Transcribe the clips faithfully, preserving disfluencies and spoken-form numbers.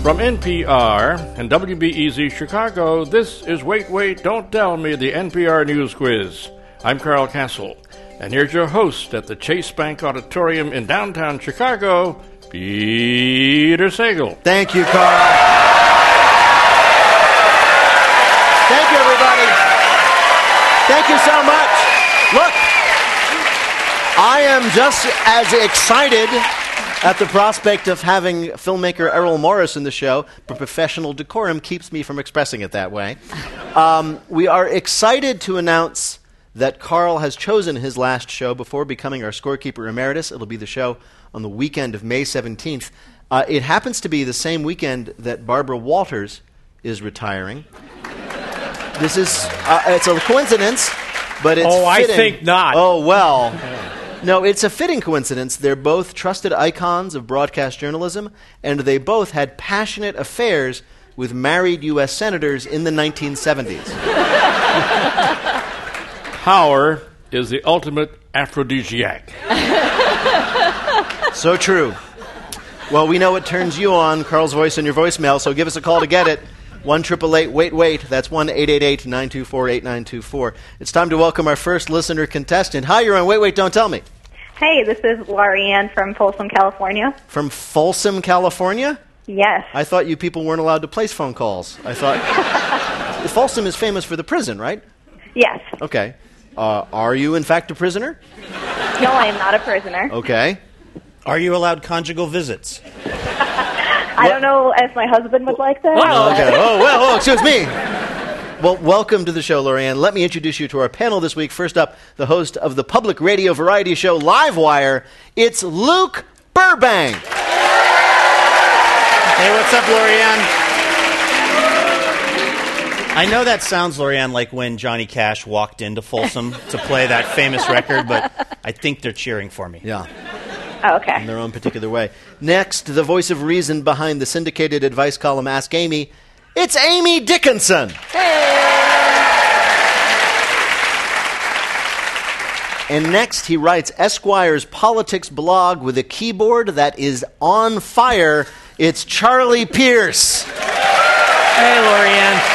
From N P R and W B E Z Chicago, this is Wait, Wait, Don't Tell Me, the N P R News Quiz. I'm Carl Castle, and here's your host at the Chase Bank Auditorium in downtown Chicago, Peter Sagal. Thank you, Carl. Thank you, everybody. Thank you so much. Look, I am just as excited at the prospect of having filmmaker Errol Morris in the show, but professional decorum keeps me from expressing it that way. Um, we are excited to announce that Carl has chosen his last show before becoming our scorekeeper emeritus. It'll be the show on the weekend of May seventeenth. Uh, it happens to be the same weekend that Barbara Walters is retiring. This is, uh, it's a coincidence, but it's Oh, fitting. I think not. Oh, well. No, it's a fitting coincidence. They're both trusted icons of broadcast journalism, and they both had passionate affairs with married U S senators in the nineteen seventies. Power is the ultimate aphrodisiac. So true. Well, we know what turns you on, Carl's voice in your voicemail, so give us a call to get it. one eight eight eight wait wait. That's one eight eight eight nine two four eight nine two four. It's time to welcome our first listener contestant. Hi, you're on Wait, Wait, Don't Tell Me. Hey, this is Laurie Ann from Folsom, California. From Folsom, California? Yes. I thought you people weren't allowed to place phone calls. I thought... Folsom is famous for the prison, right? Yes. Okay. Uh, are you, in fact, a prisoner? No, I am not a prisoner. Okay. Are you allowed conjugal visits? I don't know if my husband would like that. Oh, okay. Oh, well, oh, excuse me. Well, welcome to the show, Lorianne. Let me introduce you to our panel this week. First up, the host of the public radio variety show Livewire. It's Luke Burbank. Hey, what's up, Lorianne? I know that sounds, Lorianne, like when Johnny Cash walked into Folsom to play that famous record, but I think they're cheering for me. Yeah. Oh, okay. In their own particular way. Next, the voice of reason behind the syndicated advice column Ask Amy. It's Amy Dickinson. Hey. And next, he writes Esquire's politics blog with a keyboard that is on fire. It's Charlie Pierce. Hey, Lorianne.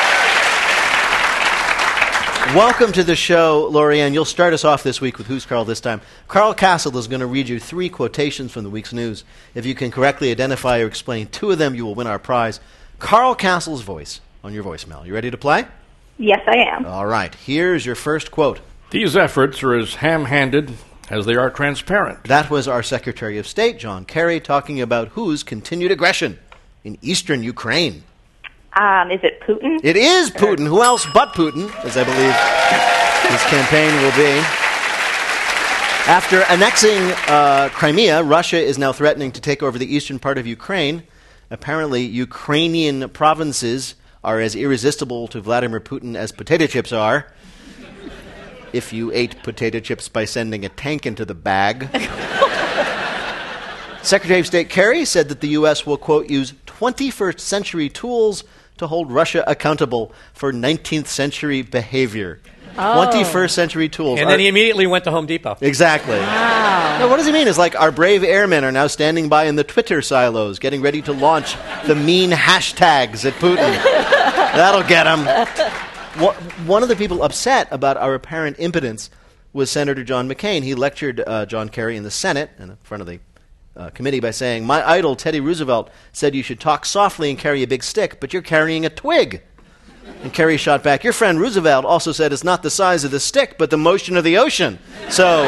Welcome to the show, Lorianne. You'll start us off this week with Who's Carl this time. Carl Castle is going to read you three quotations from the week's news. If you can correctly identify or explain two of them, you will win our prize. Carl Castle's voice on your voicemail. You ready to play? Yes, I am. All right. Here's your first quote. These efforts are as ham-handed as they are transparent. That was our Secretary of State, John Kerry, talking about whose continued aggression in eastern Ukraine. Um, is it Putin? It is Putin. Who else but Putin, as I believe his campaign will be. After annexing uh, Crimea, Russia is now threatening to take over the eastern part of Ukraine. Apparently, Ukrainian provinces are as irresistible to Vladimir Putin as potato chips are. If you ate potato chips by sending a tank into the bag. Secretary of State Kerry said that the U S will, quote, use twenty-first century tools to hold Russia accountable for nineteenth century behavior. Oh. twenty-first century tools. And then he immediately went to Home Depot. Exactly. Wow. Now, what does he mean? It's like our brave airmen are now standing by in the Twitter silos, getting ready to launch the mean hashtags at Putin. That'll get him. One of the people upset about our apparent impotence was Senator John McCain. He lectured uh, John Kerry in the Senate in front of the uh, committee by saying, "My idol, Teddy Roosevelt, said you should talk softly and carry a big stick, but you're carrying a twig." And Kerry shot back, "Your friend Roosevelt also said it's not the size of the stick, but the motion of the ocean." So,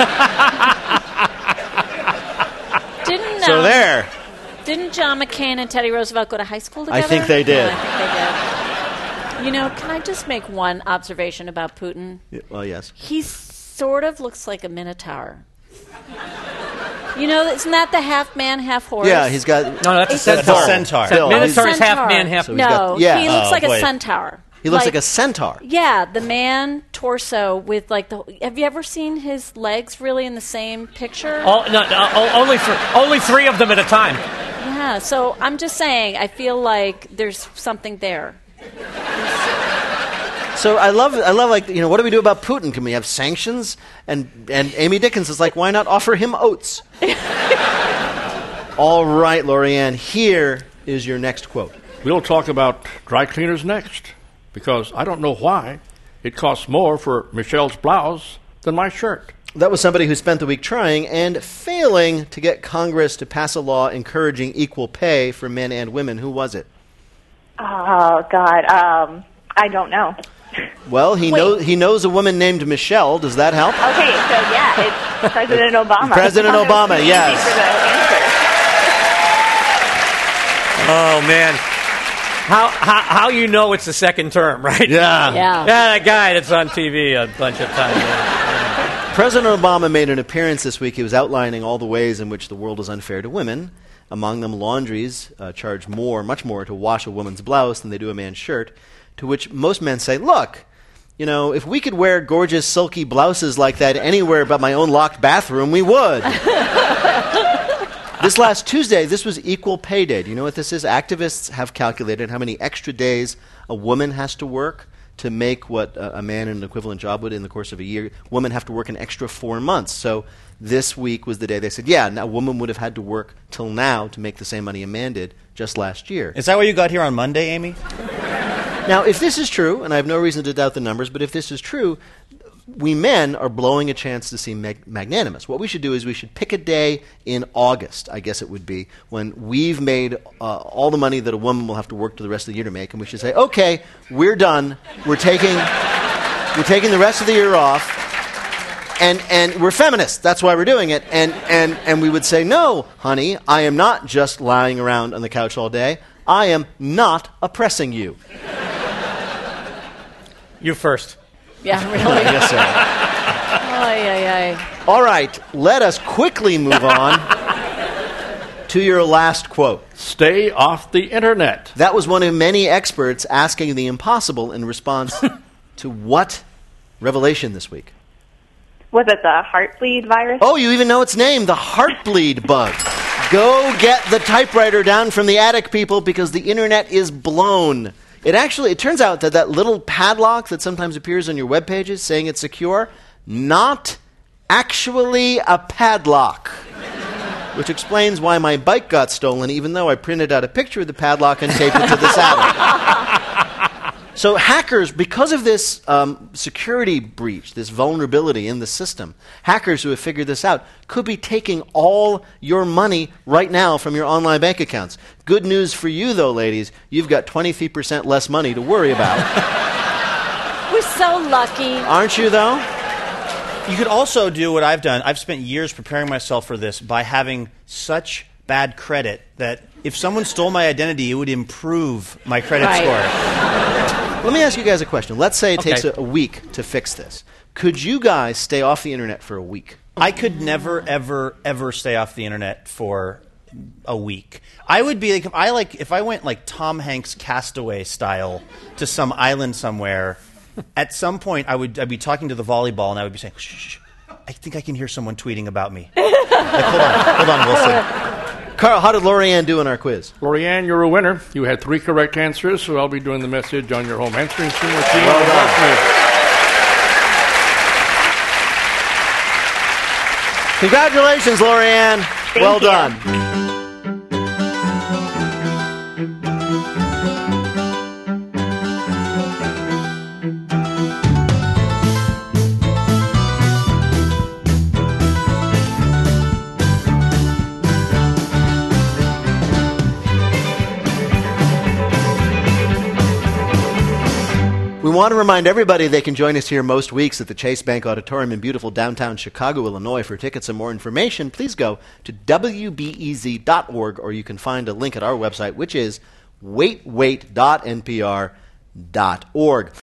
Didn't, so um, there. Didn't John McCain and Teddy Roosevelt go to high school together? I think they did. Yeah, I think they did. You know, can I just make one observation about Putin? Yeah, well, yes. He sort of looks like a minotaur. You know, isn't that the half man, half horse? Yeah, he's got... No, that's a It's centaur. a centaur. Bill, Minotaur he's- is half man, half... So he's no, got- yeah. he looks Oh, like boy. a centaur. He looks like, a centaur. Yeah, the man torso with like the... Have you ever seen his legs really in the same picture? Oh, no, no, o- only, for, only three of them at a time. Yeah, so I'm just saying, I feel like there's something there. So I love, I love, like, you know, what do we do about Putin? Can we have sanctions? And and Amy Dickens is like, why not offer him oats? All right, Lorianne, here is your next quote? We'll talk about dry cleaners next, because I don't know why it costs more for Michelle's blouse than my shirt. That was somebody who spent the week trying and failing to get Congress to pass a law encouraging equal pay for men and women. Who was it? Oh, God. Um, I don't know. Well, he Wait. knows he knows a woman named Michelle. Does that help? Okay, so yeah, it's President Obama. President I was Obama, waiting yes. for the answer. Oh, man. How, how how you know it's the second term, right? Yeah. Yeah. Yeah, that guy that's on T V a bunch of times. Yeah. President Obama made an appearance this week. He was outlining all the ways in which the world is unfair to women. Among them, laundries uh, charge more, much more, to wash a woman's blouse than they do a man's shirt, to which most men say, look, you know, if we could wear gorgeous, silky blouses like that anywhere but my own locked bathroom, we would. This last Tuesday, this was Equal Pay Day. Do you know what this is? Activists have calculated how many extra days a woman has to work to make what a, a man in an equivalent job would in the course of a year. Women have to work an extra four months. So this week was the day they said, yeah, now a woman would have had to work till now to make the same money a man did just last year. Is that why you got here on Monday, Amy? Now, if this is true, and I have no reason to doubt the numbers, but if this is true, we men are blowing a chance to seem mag- magnanimous. What we should do is we should pick a day in August, I guess it would be, when we've made uh, all the money that a woman will have to work to the rest of the year to make, and we should say, okay, we're done. We're taking, we're taking the rest of the year off, and, and we're feminists. That's why we're doing it. And, and, and we would say, no, honey, I am not just lying around on the couch all day. I am not oppressing you. You first. Yeah, really. Yes, sir. Ay, ay, ay. All right, let us quickly move on to your last quote. Stay off the internet. That was one of many experts asking the impossible in response to what revelation this week? Was it the heartbleed virus? Oh, you even know its name, the heartbleed bug. Go get the typewriter down from the attic, people, because the internet is blown. It actually, it turns out that that little padlock that sometimes appears on your web pages saying it's secure, not actually a padlock. Which explains why my bike got stolen, even though I printed out a picture of the padlock and taped it to the saddle. So hackers, because of this um, security breach, this vulnerability in the system, hackers who have figured this out could be taking all your money right now from your online bank accounts. Good news for you, though, ladies. You've got twenty-three percent less money to worry about. We're so lucky. Aren't you, though? You could also do what I've done. I've spent years preparing myself for this by having such bad credit that if someone stole my identity, it would improve my credit Right. score. Let me ask you guys a question. Let's say it Okay. takes a, a week to fix this. Could you guys stay off the internet for a week? I could never, ever, ever stay off the internet for a week. I would be like, if I like, if I went like Tom Hanks Castaway style to some island somewhere, at some point I would, I'd be talking to the volleyball and I would be saying, shh, shh, shh, I think I can hear someone tweeting about me. Like, hold on, hold on, Wilson. Carl, how did Lorianne do in our quiz? Lorianne, you're a winner. You had three correct answers, so I'll be doing the message on your home answering machine. Well done. Congratulations, Lorianne. Thank well you. done. We want to remind everybody they can join us here most weeks at the Chase Bank Auditorium in beautiful downtown Chicago, Illinois. For tickets and more information, please go to W B E Z dot org, or you can find a link at our website, which is wait wait dot N P R dot org.